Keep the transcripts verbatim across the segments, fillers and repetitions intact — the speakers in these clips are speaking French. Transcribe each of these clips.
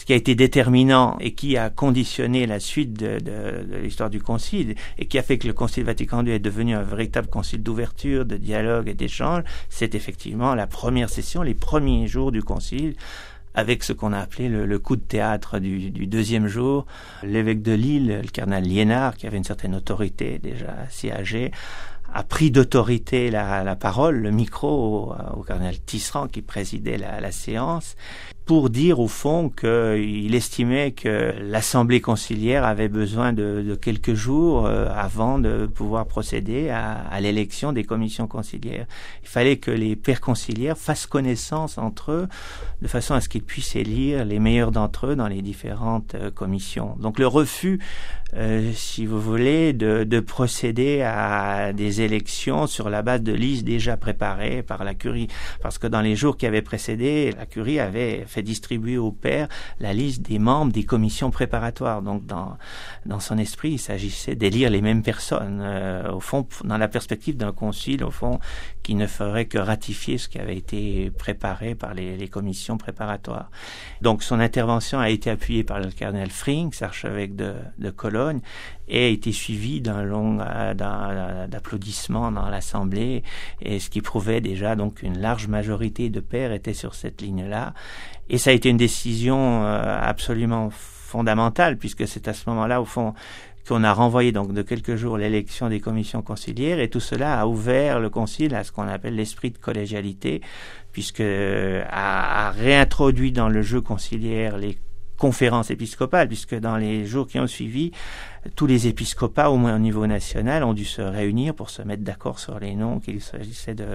qui a été déterminant et qui a conditionné la suite de, de, de l'histoire du Concile et qui a fait que le Concile Vatican deux est devenu un véritable concile d'ouverture, de dialogue et d'échange, c'est effectivement la première session, les premiers jours du Concile, avec ce qu'on a appelé le, le coup de théâtre du, du deuxième jour. L'évêque de Lille, le cardinal Liénard, qui avait une certaine autorité déjà assez âgé, a pris d'autorité la, la parole, le micro au, au cardinal Tisserand qui présidait la, la séance, pour dire au fond qu'il estimait que l'Assemblée conciliaire avait besoin de, de quelques jours euh, avant de pouvoir procéder à, à l'élection des commissions conciliaires. Il fallait que les pères conciliaires fassent connaissance entre eux de façon à ce qu'ils puissent élire les meilleurs d'entre eux dans les différentes euh, commissions. Donc le refus, euh, si vous voulez, de, de procéder à des élections sur la base de listes déjà préparées par la curie, parce que dans les jours qui avaient précédé, la curie avait fait distribuer aux pairs la liste des membres des commissions préparatoires. Donc dans dans son esprit, il s'agissait d'élire les mêmes personnes, euh, au fond, dans la perspective d'un concile, au fond, qui ne ferait que ratifier ce qui avait été préparé par les, les commissions préparatoires. Donc son intervention a été appuyée par le cardinal Frings, archevêque de, de Cologne, et a été suivie d'un long euh, d'un, d'applaudissements dans l'Assemblée, et ce qui prouvait déjà donc une large majorité de pairs étaient sur cette ligne-là. Et ça a été une décision euh, absolument fondamentale, puisque c'est à ce moment-là, au fond, qu'on a renvoyé donc de quelques jours l'élection des commissions conciliaires, et tout cela a ouvert le concile à ce qu'on appelle l'esprit de collégialité, puisque euh, a, a réintroduit dans le jeu conciliaire les conférences épiscopales, puisque dans les jours qui ont suivi, tous les épiscopats, au moins au niveau national, ont dû se réunir pour se mettre d'accord sur les noms qu'il s'agissait de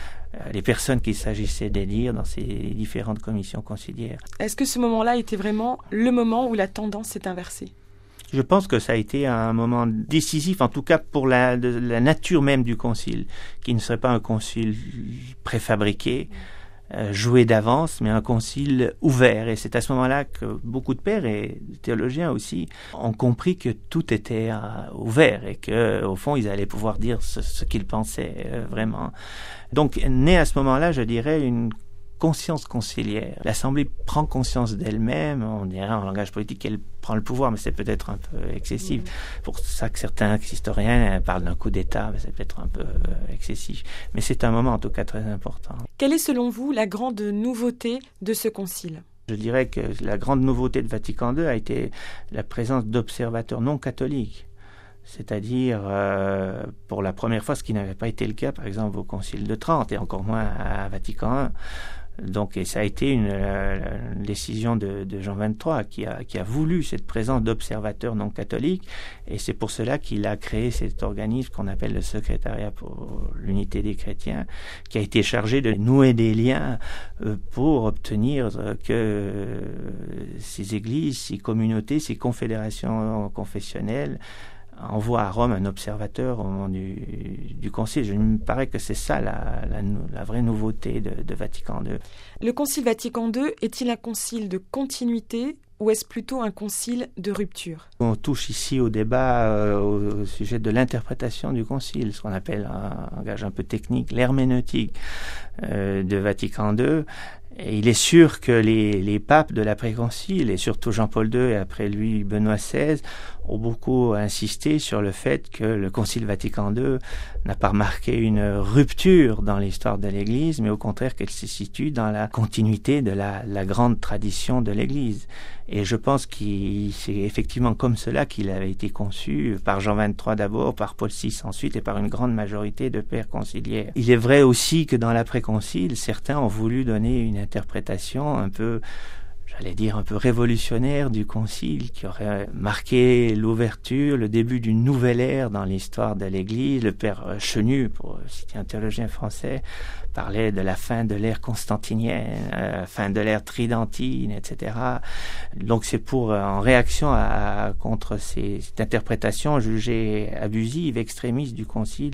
les personnes qu'il s'agissait d'élire dans ces différentes commissions conciliaires. Est-ce que ce moment-là était vraiment le moment où la tendance s'est inversée ? Je pense que ça a été un moment décisif, en tout cas pour la, de, la nature même du concile, qui ne serait pas un concile préfabriqué, euh, joué d'avance, mais un concile ouvert. Et c'est à ce moment-là que beaucoup de pères et théologiens aussi ont compris que tout était euh, ouvert et que, au fond, ils allaient pouvoir dire ce, ce qu'ils pensaient euh, vraiment. Donc, naît à ce moment-là, je dirais, une conscience conciliaire. L'Assemblée prend conscience d'elle-même, on dirait en langage politique qu'elle prend le pouvoir, mais c'est peut-être un peu excessif. C'est pour ça que certains historiens parlent d'un coup d'État, mais c'est peut-être un peu excessif. Mais c'est un moment en tout cas très important. Quelle est selon vous la grande nouveauté de ce concile ? Je dirais que la grande nouveauté de Vatican deux a été la présence d'observateurs non catholiques. C'est-à-dire, euh, pour la première fois, ce qui n'avait pas été le cas, par exemple, au Concile de Trente, et encore moins à Vatican un. Donc, et ça a été une, une décision de, de Jean vingt-trois qui a, qui a voulu cette présence d'observateurs non catholiques, et c'est pour cela qu'il a créé cet organisme qu'on appelle le Secrétariat pour l'unité des chrétiens, qui a été chargé de nouer des liens euh, pour obtenir que euh, ces églises, ces communautés, ces confédérations confessionnelles envoie à Rome un observateur au moment du, du concile. Je me paraît que c'est ça la, la, la vraie nouveauté de, de Vatican deux. Le concile Vatican deux est-il un concile de continuité ou est-ce plutôt un concile de rupture ? On touche ici au débat euh, au, au sujet de l'interprétation du concile, ce qu'on appelle un langage un peu technique, l'herméneutique euh, de Vatican deux. Et il est sûr que les, les papes de l'après-concile, et surtout Jean-Paul deux et après lui Benoît seize, ont beaucoup insisté sur le fait que le Concile Vatican deux n'a pas marqué une rupture dans l'histoire de l'Église, mais au contraire qu'elle se situe dans la continuité de la, la grande tradition de l'Église. Et je pense que c'est effectivement comme cela qu'il avait été conçu par Jean vingt-trois d'abord, par Paul six ensuite et par une grande majorité de pères conciliaires. Il est vrai aussi que dans l'après-concile, certains ont voulu donner une interprétation un peu, j'allais dire, un peu révolutionnaire du concile, qui aurait marqué l'ouverture, le début d'une nouvelle ère dans l'histoire de l'Église. Le père Chenu, pour citer un théologien français, parlait de la fin de l'ère constantinienne, euh, fin de l'ère tridentine, et cetera. Donc c'est pour, euh, en réaction à, à, contre ces, cette interprétation jugée abusive, extrémiste du concile,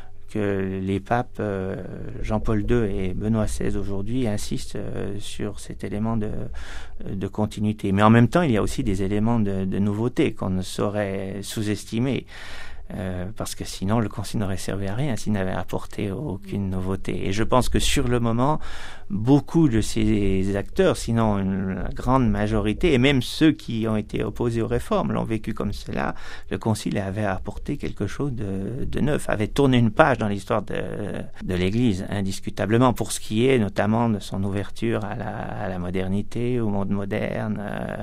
que les papes euh, Jean-Paul deux et Benoît seize aujourd'hui insistent euh, sur cet élément de, de continuité. Mais en même temps, il y a aussi des éléments de, de nouveauté qu'on ne saurait sous-estimer. Euh, parce que sinon le concile n'aurait servi à rien s'il n'avait apporté aucune nouveauté. Et je pense que sur le moment, beaucoup de ces acteurs, sinon une grande majorité, et même ceux qui ont été opposés aux réformes, l'ont vécu comme cela. Le concile avait apporté quelque chose de, de neuf, avait tourné une page dans l'histoire de, de l'Église, indiscutablement, pour ce qui est notamment de son ouverture à la, à la modernité, au monde moderne, euh,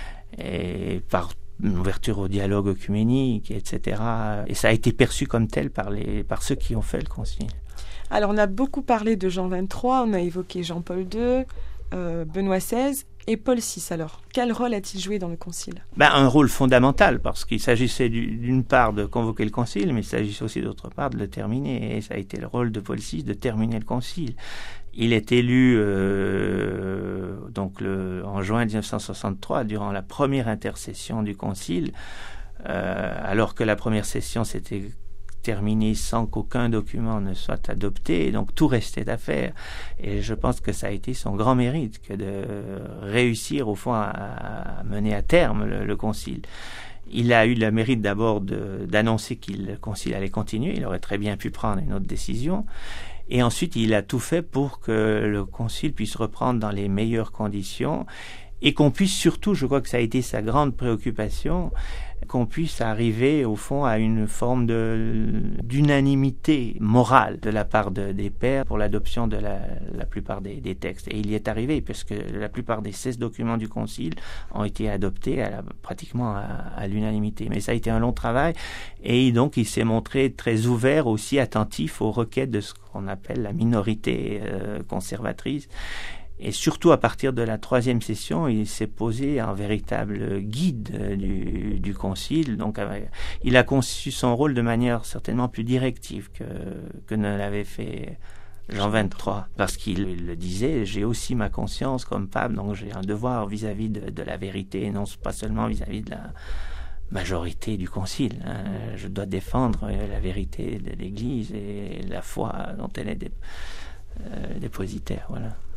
et par une ouverture au dialogue œcuménique, et cetera. Et ça a été perçu comme tel par, les, par ceux qui ont fait le concile. Alors, on a beaucoup parlé de Jean vingt-trois, on a évoqué Jean-Paul deux, euh, Benoît seize et Paul six. Alors, quel rôle a-t-il joué dans le concile ? Ben, un rôle fondamental, parce qu'il s'agissait d'une part de convoquer le concile, mais il s'agissait aussi d'autre part de le terminer. Et ça a été le rôle de Paul six de terminer le concile. Il est élu euh, donc le, en juin dix-neuf cent soixante-trois, durant la première intercession du concile, euh, alors que la première session s'était terminée sans qu'aucun document ne soit adopté, donc tout restait à faire. Et je pense que ça a été son grand mérite que de réussir au fond à, à mener à terme le, le concile. Il a eu le mérite d'abord de, d'annoncer que le concile allait continuer, il aurait très bien pu prendre une autre décision. Et ensuite, il a tout fait pour que le concile puisse reprendre dans les meilleures conditions et qu'on puisse surtout, je crois que ça a été sa grande préoccupation, qu'on puisse arriver au fond à une forme de, d'unanimité morale de la part de, des pairs pour l'adoption de la, la plupart des, des textes. Et il y est arrivé, puisque la plupart des seize documents du concile ont été adoptés à la, pratiquement à, à l'unanimité. Mais ça a été un long travail, et donc il s'est montré très ouvert, aussi attentif aux requêtes de ce qu'on appelle la minorité euh, conservatrice. Et surtout à partir de la troisième session, il s'est posé un véritable guide du, du concile. Donc, il a conçu son rôle de manière certainement plus directive que, que ne l'avait fait Jean vingt-trois. Parce qu'il le disait, j'ai aussi ma conscience comme pape, donc j'ai un devoir vis-à-vis de, de la vérité, et non pas seulement vis-à-vis de la majorité du concile. Hein. Je dois défendre la vérité de l'Église et la foi dont elle est dé, euh, dépositaire. Voilà.